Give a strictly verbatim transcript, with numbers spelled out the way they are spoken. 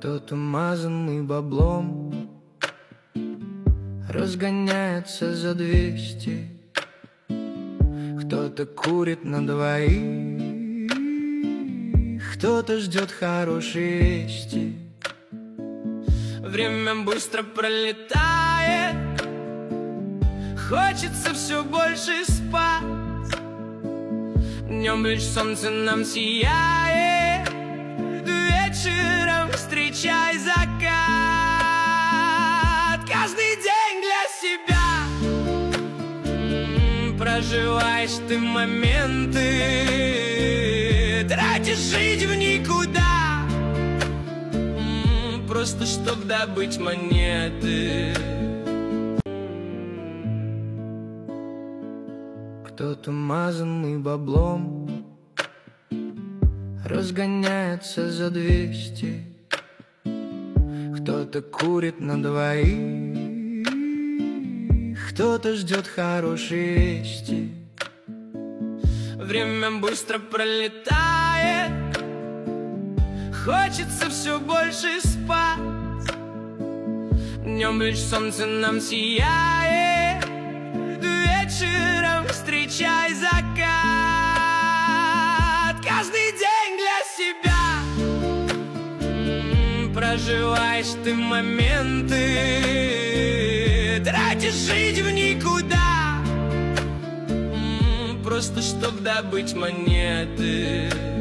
Кто-то мазанный баблом разгоняется за двести, кто-то курит на двоих, кто-то ждет хорошие вести. Время быстро пролетает, хочется все больше спать. Днем лишь солнце нам сияет, вечером встречай закат. Каждый день для себя м-м, проживаешь ты моменты, тратишь жить в никуда, м-м, просто чтоб добыть монеты. Кто-то мазанный баблом разгоняется за двести, кто-то курит на двоих, кто-то ждет хорошие вести. Время быстро пролетает, хочется все больше спать. Днем лишь солнце нам сияет, вечером встречай закат. Каждый день для себя м-м, проживаешь ты моменты, тратишь жить в никуда, м-м, просто чтоб добыть монеты.